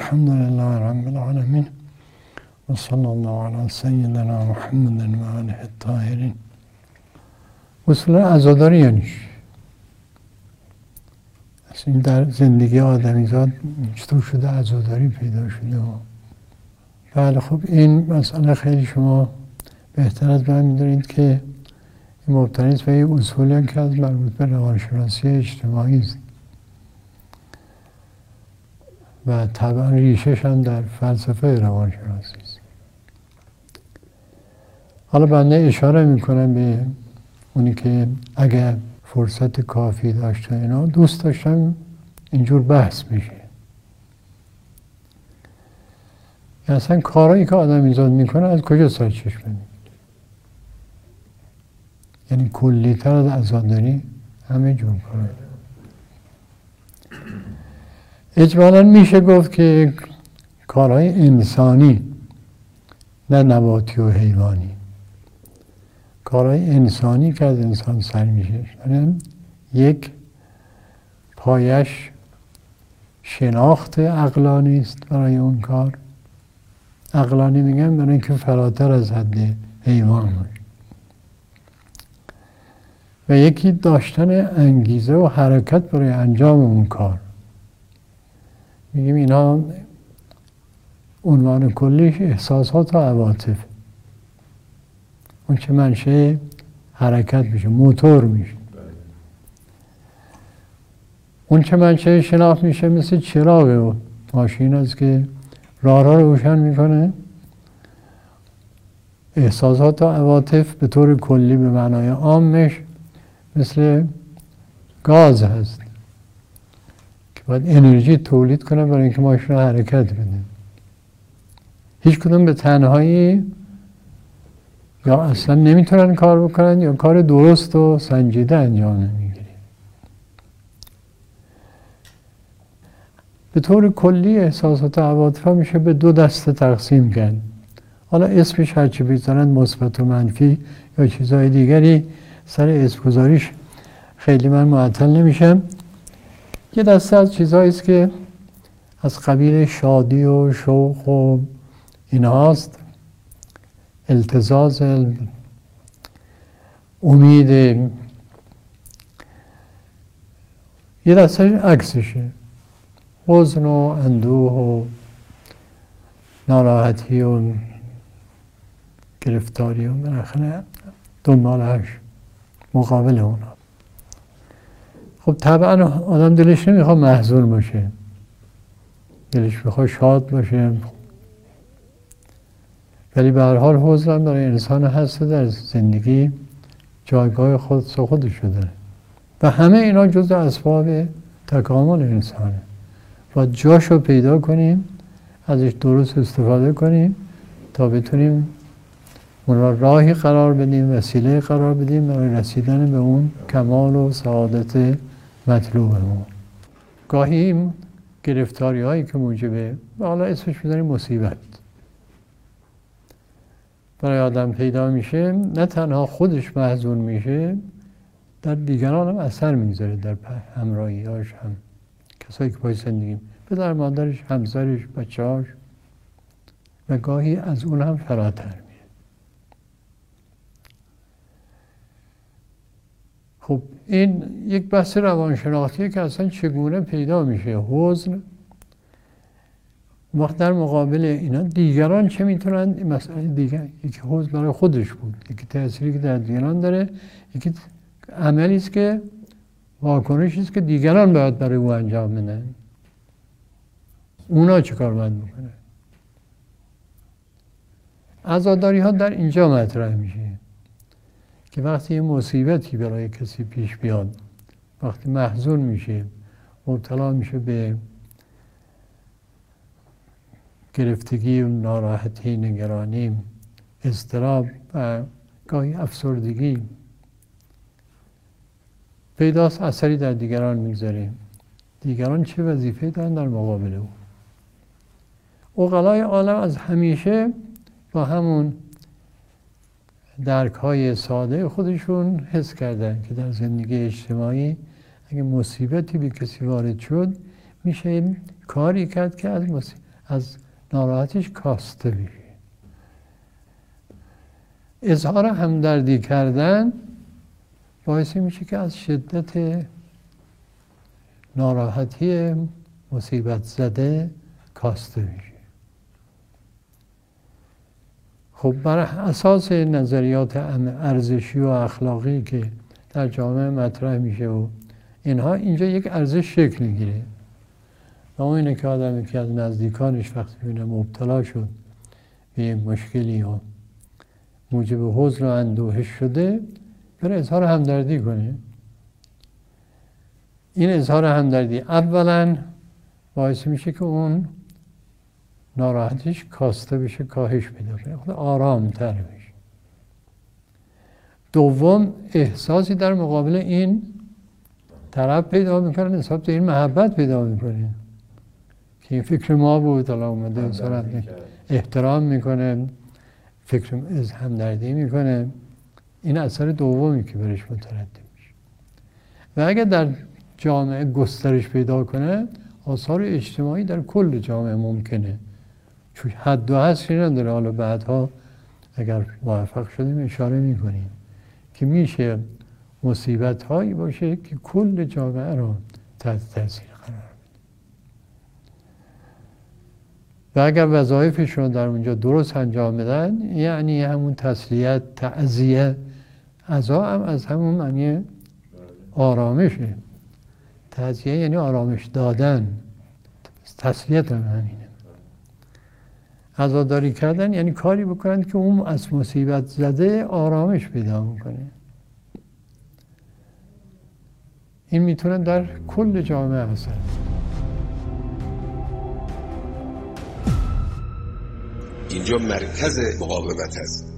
الحمد لله رب العالمين و صلی الله علی سیدنا محمد و آله الطاهرین. اصولا عزاداری یعنی چی؟ این در زندگی آدمیزاد چطور شده عزاداری پیدا شده؟ بله خب این مسئله خیلی شما بهتر از من می‌دونید که این مبتنی است به یه اصولی که از مربوط به روانشناسی اجتماعی است و طبعا ریشش هم در فلسفه روانشناسی است. حالا بنده اشاره میکنم به اونی که اگر فرصت کافی داشته اینا دوست داشتم اینجور بحث بشه. یعنی اصلا کارهایی که آدم ایجاد میکنه از کجا سرچشمه میگیره؟ یعنی کلی‌تر از عزاداری همه جور کاره. اجمالاً میشه گفت که کارهای انسانی، نه نباتی و حیوانی، کارهای انسانی که از انسان سر میشه، یعنی یک پایش شناخت عقلانی است برای اون کار. عقلانی میگم برای اینکه فراتر از حد حیوان باشه. و یکی داشتن انگیزه و حرکت برای انجام اون کار. میگیم اینا عنوان کلیش احساسات و عواطف. اون چه منشه حرکت میشه، موتور میشه. اون چه منشه شناخت میشه، مثل چراغ ماشین است که راه را روشن میکنه. احساسات و عواطف به طور کلی به معنای عامش مثل گاز هست که باید انرژی تولید کنه برای اینکه ماشین را حرکت بده. هیچ کدوم به تنهایی یا اصلا نمیتونن کار بکنن یا کار درست و سنجیده انجام نمیگیره. به طور کلی احساسات و عواطف میشه به دو دسته تقسیم کرد. حالا اسمش هرچی بذارن، مثبت و منفی یا چیزهای دیگری، سر اسم گذاریش خیلی من معطل نمیشم. یه دسته از چیزهایی است که از قبیل شادی و شوق و اینهاست، التزاز، امید. یه دسته عکسشه، حزن و اندوه و ناراحتی و گرفتاری و بالاخره دنبالش مقابل اونا. خب طبعا آدم دلش نمیخواد محزون باشه، دلش میخواد شاد باشه، ولی به هر حال حزن برای انسان هست در زندگی جایگاه خودش داره و همه اینا جزء اسباب تکامل انسانه و جاشو پیدا کنیم، ازش درست استفاده کنیم تا بتونیم اون را راهی قرار بدیم، وسیله قرار بدیم برای رسیدن به اون کمال و سعادت مطلوبمون. گاهی گرفتاری هایی که موجبه، حالا اسمش بذاریم مصیبت، برای آدم پیدا میشه، نه تنها خودش محزون میشه، در دیگران هم اثر میذاره، در همراهیاش هم، کسایی که پای زندگیم، پدر مادرش، همسرش، بچه‌هاش، و گاهی از اون هم فراتر میره. خب این یک بحث روانشناختیه که اصلا چگونه پیدا میشه حزن. وقت در مقابل اینا دیگران چه میتونن، مسئله دیگر، یکی حزن برای خودش بود، یکی تأثیری که در دیگران داره، یکی عملی است که واکنشی است که دیگران باید برای او انجام بدن. اونا چه کار باید بکنه؟ عزاداری ها در اینجا مطرح میشه که وقتی یه مصیبتی برای کسی پیش بیاد، وقتی محزون میشه، مبتلا میشه به گرفتگی و ناراحتی، نگرانی، اضطراب و گاهی افسردگی، پیداست اثری در دیگران میگذاره. دیگران چه وظیفه دارن در مقابل او؟ عقلای عالم از همیشه با همون درک‌های ساده خودشون حس کردن که در زندگی اجتماعی اگه مصیبتی به کسی وارد شد، میشه کاری کرد که از ناراحتیش کاسته بشه. اظهار همدردی کردن باعث میشه که از شدت ناراحتی مصیبت زده کاسته بشه. خب بر اساس نظریات ارزشی و اخلاقی که در جامعه مطرح میشه و اینها، اینجا یک ارزش شکل میگیره و اون اینه که آدمی که از نزدیکانش وقتی ببینه مبتلا شد به یک مشکلی و موجب حزن و اندوهش شده، بره اظهار همدردی کنه. این اظهار همدردی اولا باعث میشه که اون ناراحتیش کاسته بشه، کاهش پیدا کنه، خود آرام تر بشه. دوم، احساسی در مقابل این طرف پیدا میکنه، نسبت به این محبت پیدا میکنه که این فکر ما بود، الان اومده انسان احترام میکنه، فکر از همدردی میکنه. این اثر دومی که برش مترتب میشه. و اگر در جامعه گسترش پیدا کنه، آثار اجتماعی در کل جامعه ممکنه، چون حد و حصری نداره. حالا بعدها اگر موفق شدیم اشاره میکنیم که میشه مصیبت هایی باشه که کل جامعه رو تحت تاثیر قرار بده. و اگر وظایفشون در اونجا درست انجام بدن، یعنی همون تسلیت، تعزیه، عزا هم از همون معنی آرامشه. تعزیه یعنی آرامش دادن، تسلیت هم همینه. عزاداری کردن یعنی کاری بکنن که اون از مصیبت زده آرامش پیدا میکنه. این میتونه در کل جامعه اثر. اینجا مرکز مقاومت هست.